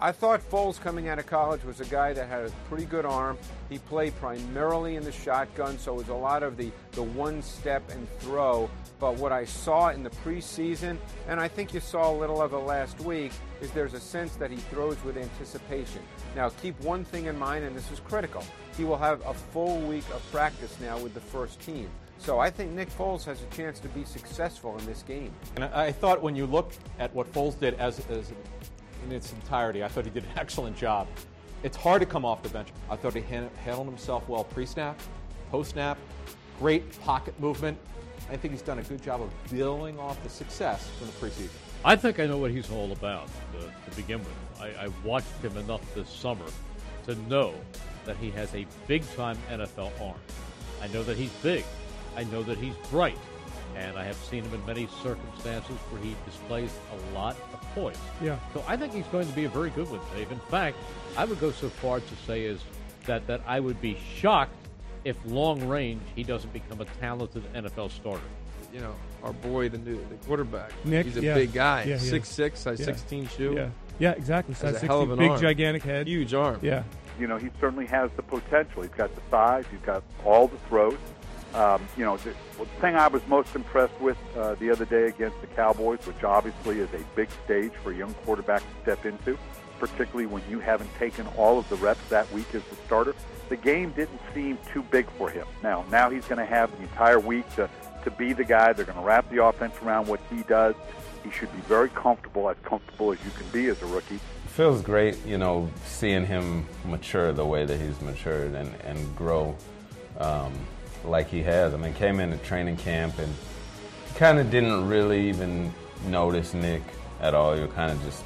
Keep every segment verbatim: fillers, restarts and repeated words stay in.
I thought Foles coming out of college was a guy that had a pretty good arm. He played primarily in the shotgun, so it was a lot of the, the one step and throw. But what I saw in the preseason, and I think you saw a little of it last week, is there's a sense that he throws with anticipation. Now, keep one thing in mind, and this is critical. He will have a full week of practice now with the first team. So I think Nick Foles has a chance to be successful in this game. And I, I thought when you look at what Foles did as, as in its entirety, I thought he did an excellent job. It's hard to come off the bench. I thought he handled himself well pre-snap, post-snap, great pocket movement. I think he's done a good job of building off the success from the preseason. I think I know what he's all about uh, to begin with. I, I watched him enough this summer to know that he has a big-time N F L arm. I know that he's big. I know that he's bright. And I have seen him in many circumstances where he displays a lot of poise. Yeah. So I think he's going to be a very good one, Dave. In fact, I would go so far to say is that, that I would be shocked if long range he doesn't become a talented N F L starter. You know, our boy, the new the quarterback. Nick, he's a yeah. big guy. Yeah, six six, size yeah. sixteen shoe. Yeah, yeah, exactly. Size Has a sixteen, hell of an big, arm. gigantic head. Huge arm. Yeah. You know, he certainly has the potential. He's got the size. He's got all the throws. Um, you know, the, the thing I was most impressed with uh, the other day against the Cowboys, which obviously is a big stage for a young quarterback to step into, particularly when you haven't taken all of the reps that week as the starter, the game didn't seem too big for him. Now, now he's going to have the entire week to, to be the guy. They're going to wrap the offense around what he does. He should be very comfortable, as comfortable as you can be as a rookie. It feels great, you know, seeing him mature the way that he's matured and, and grow um, like he has. I mean, came into training camp and kind of didn't really even notice Nick at all. You're kind of just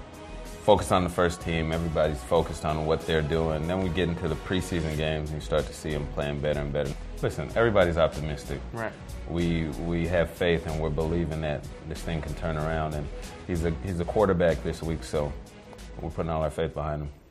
focused on the first team. Everybody's focused on what they're doing. Then we get into the preseason games and you start to see him playing better and better. Listen, everybody's optimistic. Right. We we have faith and we're believing that this thing can turn around. And he's a he's a quarterback this week, so we're putting all our faith behind him.